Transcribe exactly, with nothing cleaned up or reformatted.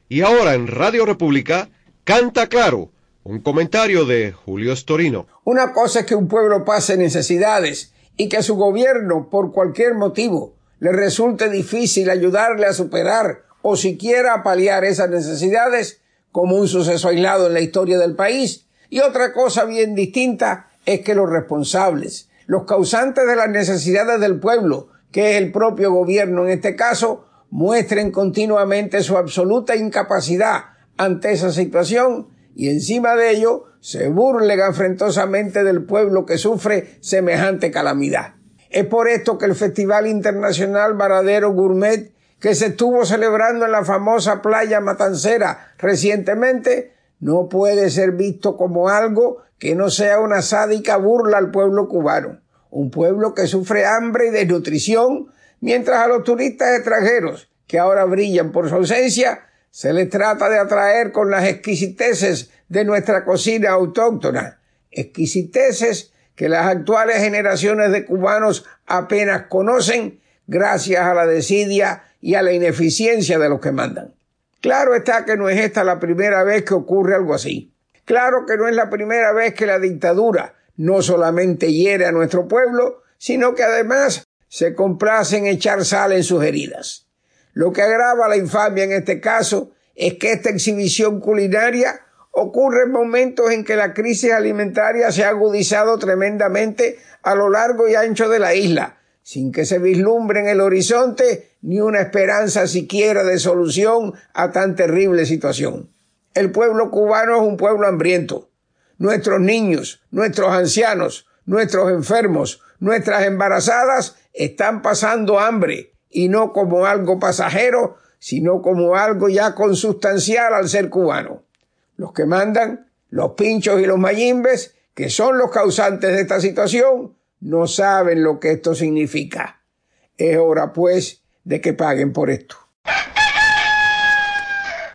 Y ahora en Radio República, Canta Claro, un comentario de Julio Storino. Una cosa es que un pueblo pase necesidades y que a su gobierno, por cualquier motivo, le resulte difícil ayudarle a superar o siquiera a paliar esas necesidades como un suceso aislado en la historia del país. Y otra cosa bien distinta es que los responsables, los causantes de las necesidades del pueblo, que es el propio gobierno en este caso, muestren continuamente su absoluta incapacidad ante esa situación y encima de ello se burlen afrentosamente del pueblo que sufre semejante calamidad. Es por esto que el Festival Internacional Varadero Gourmet, que se estuvo celebrando en la famosa playa Matancera recientemente, no puede ser visto como algo que no sea una sádica burla al pueblo cubano, un pueblo que sufre hambre y desnutrición, mientras a los turistas extranjeros, que ahora brillan por su ausencia, se les trata de atraer con las exquisiteces de nuestra cocina autóctona, exquisiteces que las actuales generaciones de cubanos apenas conocen gracias a la desidia y a la ineficiencia de los que mandan. Claro está que no es esta la primera vez que ocurre algo así. Claro que no es la primera vez que la dictadura no solamente hiere a nuestro pueblo, sino que además se complace en echar sal en sus heridas. Lo que agrava la infamia en este caso es que esta exhibición culinaria ocurre en momentos en que la crisis alimentaria se ha agudizado tremendamente a lo largo y ancho de la isla, sin que se vislumbre en el horizonte ni una esperanza siquiera de solución a tan terrible situación. El pueblo cubano es un pueblo hambriento. Nuestros niños, nuestros ancianos, nuestros enfermos, nuestras embarazadas están pasando hambre, y no como algo pasajero, sino como algo ya consustancial al ser cubano. Los que mandan, los pinchos y los mayimbes, que son los causantes de esta situación, no saben lo que esto significa. Es hora, pues, de que paguen por esto.